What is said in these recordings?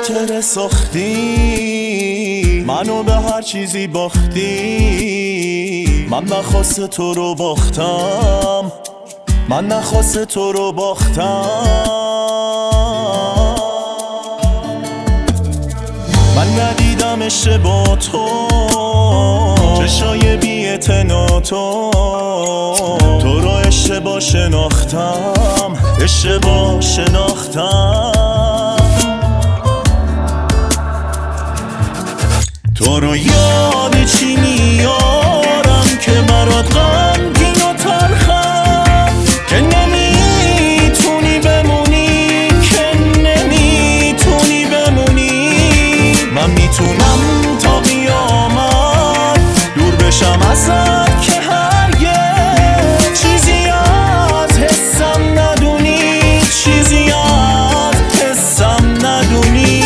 خاطر ساختی، منو به هر چیزی باختی. من نخواست تو رو باختم، من نخواست تو رو باختم. من ندیدم اشتباه تو، چشای بی اعتنا تو رو اشتباه شناختم، اشتباه شناختم. تو رو یاد چی میارم که برات غمگین و تلخم، که نمیتونی بمونی، که نمیتونی بمونی. من میتونم تا قیامت دور بشم ازت، که هرگز چیزی از حسم ندونی، چیزی از حسم ندونی.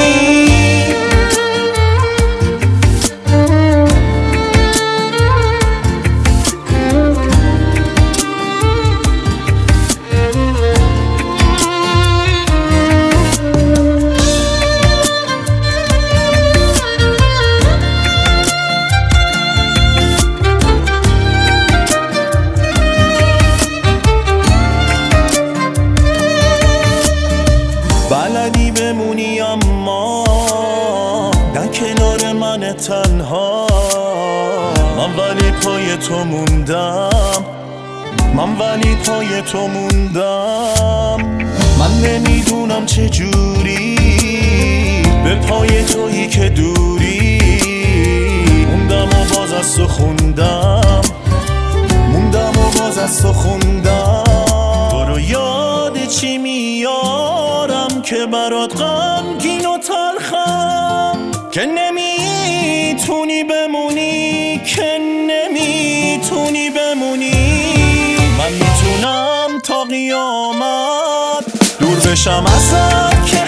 بلدی بمونی اما در کنار من تنها. من ولی پای تو موندم، من ولی پای تو موندم. من نمیدونم چجوری به پای تویی که دوری موندم و باز از تو خوندم، موندم و باز از تو خوندم. تو رو یاد چی میارم که برات غمگین و تلخم، که نمیتونی بمونی، که نمیتونی بمونی. من میتونم تا قیامت دور بشم ازت، که